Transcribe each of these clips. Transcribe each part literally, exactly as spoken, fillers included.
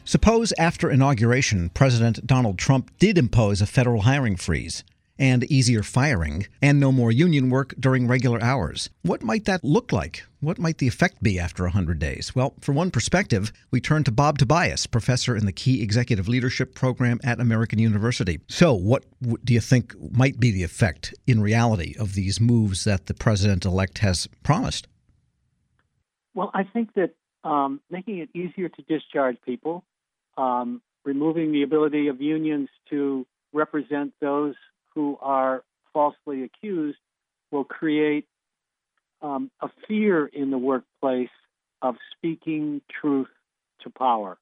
Suppose after inauguration, President Donald Trump did impose a federal hiring freeze and easier firing and no more union work during regular hours. What might that look like? What might the effect be after one hundred days? Well, for one perspective, we turn to Bob Tobias, professor in the Key Executive Leadership Program at American University. So what do you think might be the effect in reality of these moves that the president-elect has promised? Well, I think that um, making it easier to discharge people, um, removing the ability of unions to represent those who are falsely accused will create um, a fear in the workplace of speaking truth to power.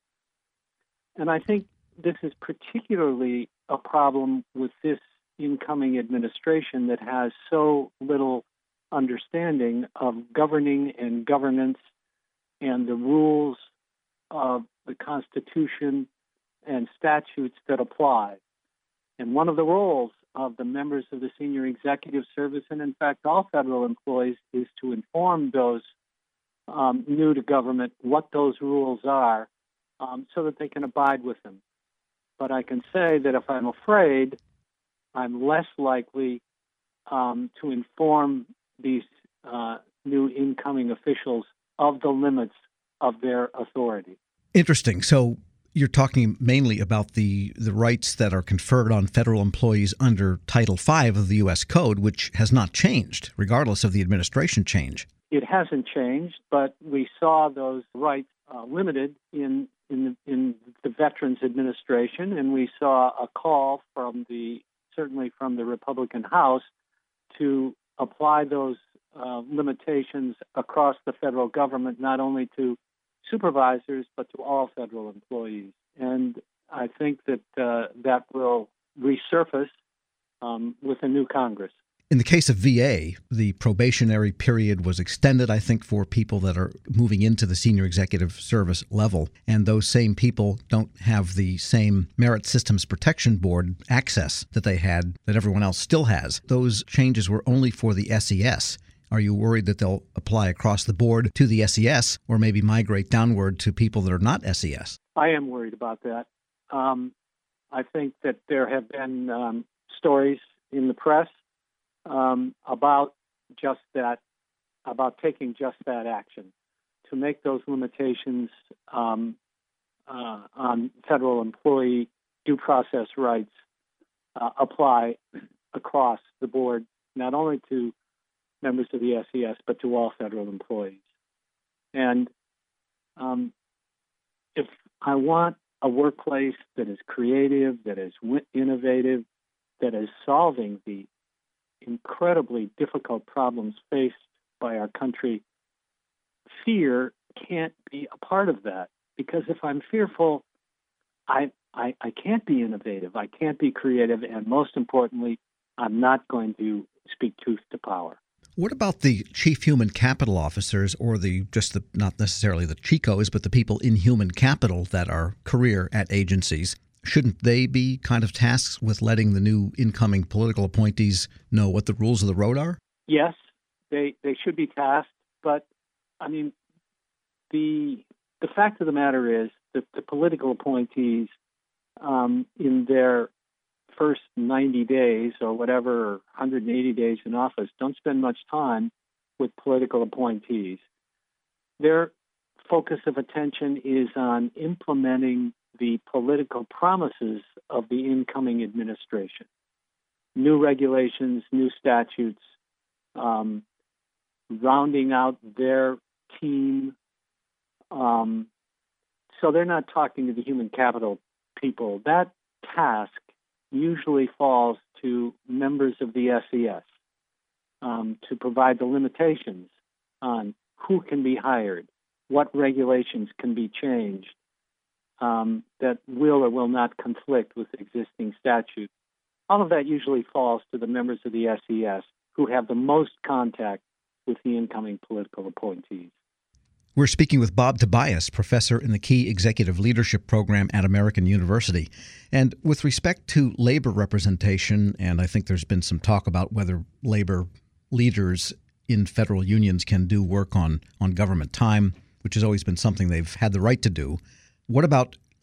And I think this is particularly a problem with this incoming administration that has so little understanding of governing and governance and the rules of the Constitution and statutes that apply. And one of the roles of the members of the senior executive service, and in fact all federal employees, is to inform those um, new to government what those rules are um, so that they can abide with them. But I can say that if I'm afraid, I'm less likely um, to inform these uh, new incoming officials of the limits of their authority. Interesting. So you're talking mainly about the, the rights that are conferred on federal employees under Title five of the U S Code, which has not changed, regardless of the administration change. It hasn't changed, but we saw those rights uh, limited in, in, in the Veterans Administration, and we saw a call from the, certainly from the Republican House, to apply those uh, limitations across the federal government, not only to supervisors, but to all federal employees. And I think that uh, that will resurface um, with a new Congress. In the case of V A, the probationary period was extended, I think, for people that are moving into the senior executive service level. And those same people don't have the same Merit Systems Protection Board access that they had, that everyone else still has. Those changes were only for the S E S. Are you worried that they'll apply across the board to the S E S or maybe migrate downward to people that are not S E S? I am worried about that. Um, I think that there have been um, stories in the press um, about just that, about taking just that action, to make those limitations um, uh, on federal employee due process rights uh, apply across the board, not only to members of the S E S, but to all federal employees. And um, if I want a workplace that is creative, that is innovative, that is solving the incredibly difficult problems faced by our country, fear can't be a part of that. Because if I'm fearful, I, I, I can't be innovative, I can't be creative, and most importantly, I'm not going to speak truth to power. What about the chief human capital officers, or the just the not necessarily the Chicos, but the people in human capital that are career at agencies? Shouldn't they be kind of tasked with letting the new incoming political appointees know what the rules of the road are? Yes, they they should be tasked, but I mean, the the fact of the matter is that the political appointees um, in their first ninety days or whatever, one hundred eighty days in office, don't spend much time with political appointees. Their focus of attention is on implementing the political promises of the incoming administration. New regulations, new statutes, um, rounding out their team. Um, so they're not talking to the human capital people. That task usually falls to members of the S E S um, to provide the limitations on who can be hired, what regulations can be changed um, that will or will not conflict with existing statutes. All of that usually falls to the members of the S E S who have the most contact with the incoming political appointees. We're speaking with Bob Tobias, professor in the Key Executive Leadership Program at American University. And with respect to labor representation, and I think there's been some talk about whether labor leaders in federal unions can do work on, on government time, which has always been something they've had the right to do. What about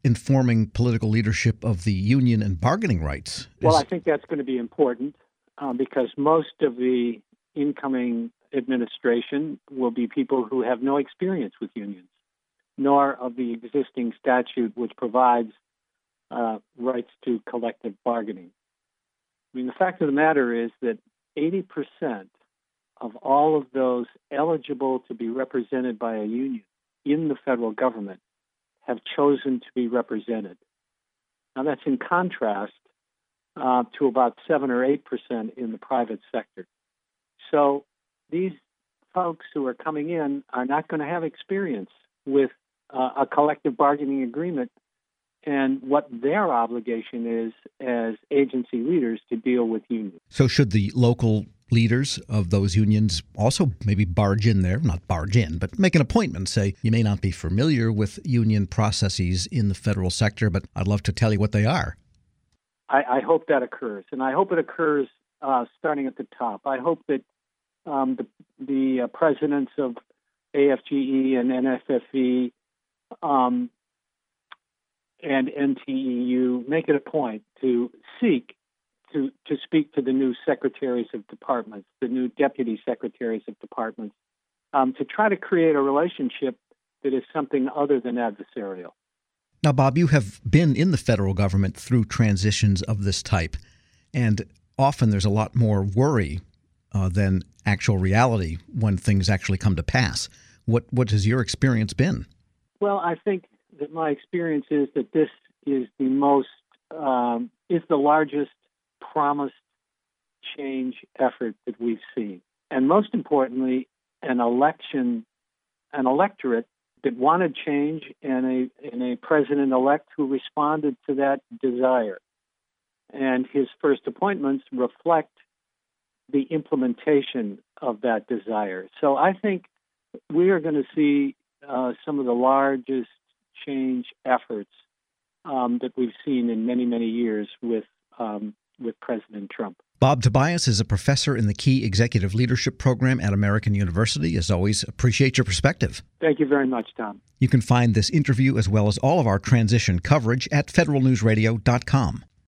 informing political leadership of the union and bargaining rights? Well, I think that's going to be important uh, because most of the incoming administration will be people who have no experience with unions, nor of the existing statute which provides uh, rights to collective bargaining. I mean, the fact of the matter is that eighty percent of all of those eligible to be represented by a union in the federal government have chosen to be represented. Now, that's in contrast uh, to about seven or eight percent in the private sector. So these folks who are coming in are not going to have experience with uh, a collective bargaining agreement and what their obligation is as agency leaders to deal with unions. So should the local leaders of those unions also maybe barge in there, not barge in, but make an appointment, say, you may not be familiar with union processes in the federal sector, but I'd love to tell you what they are. I, I hope that occurs, and I hope it occurs uh, starting at the top. I hope that um, the, the uh, presidents of A F G E and N F F E um, and N T E U make it a point to seek To, to speak to the new secretaries of departments, the new deputy secretaries of departments, um, to try to create a relationship that is something other than adversarial. Now, Bob, you have been in the federal government through transitions of this type, and often there's a lot more worry uh, than actual reality when things actually come to pass. What what has your experience been? Well, I think that my experience is that this is the most, um, is the largest promised change effort that we've seen. And most importantly, an election, an electorate that wanted change and a, and a president-elect who responded to that desire. And his first appointments reflect the implementation of that desire. So I think we are going to see uh, some of the largest change efforts um, that we've seen in many, many years with um, with President Trump. Bob Tobias is a professor in the Key Executive Leadership Program at American University. As always, appreciate your perspective. Thank you very much, Tom. You can find this interview as well as all of our transition coverage at federal news radio dot com.